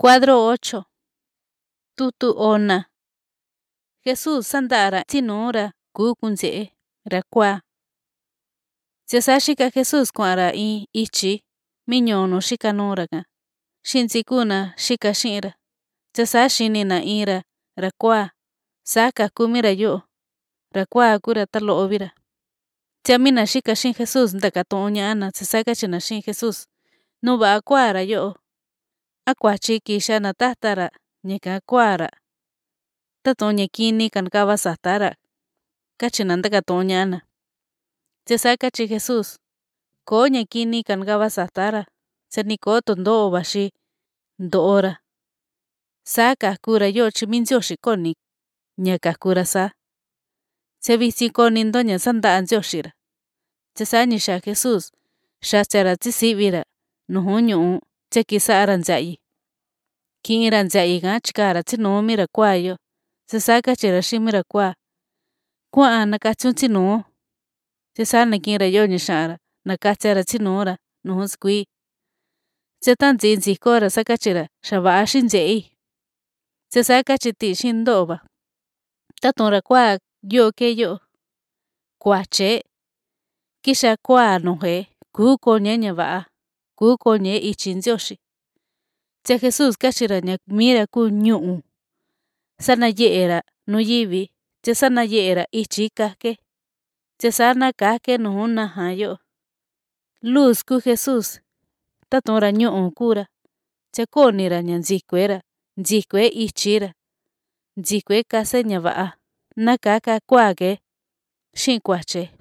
Cuadro 8. Tutu ona. Jesús sandara tinura kukunje rakwa. Sashika Jesús kwara ichi miñono shikanuraga. Shinzikuna shika shira. Sashinina ira rakwa. Saka kumira yo. Rakwa kura talo ovira. Tiamina shika shin Jesús ndakatoña ana sasaka china shin Jesús. Nuba akwara yo. Akwa chiki shana tahtara nyeka akwara. Tatoña kini kan kava satara. Kachina ndakatoña ana. Sasaka chi Jesús. Koña kini kan kava satara. Sanikoto ndo bashi ndoora. Saka kura yo chiminzio shikoni. Nyaka kura sa. Sevisi koni ndoña sanda anzio shira. Sasanisha Jesús. Shachara tisivira. Nuhuñu tsekisara nzayi. Kinira nzayi gachkara tino mira kwa yo. Sasaka chira shimira kwa. Kwa nakachun tino. Sasana kinira yo nishara. Nakachara tinora. Nuhuskui. Setan zinzi kora sakachira. Shabaa shinzei. Sasaka chiti shindoba. Tatonra kwa yo ke yo. Kwa che. Kisha kwa nohe. Kuko nyenya vaa. Kuko nye ichinzioshi. Tse Jesús kachira mira ku ñu'u. Sana yeera nuyivi. Tse sana yeera ichi kake. Tse sana kake nuhuna hayo. Luz ku Jesús. Tatonra ñu'u kura. Tse konira nyanzikuera. Nzikue ichira. Nzikue kase nyavaa. Nakaka kwake. Shin kwache.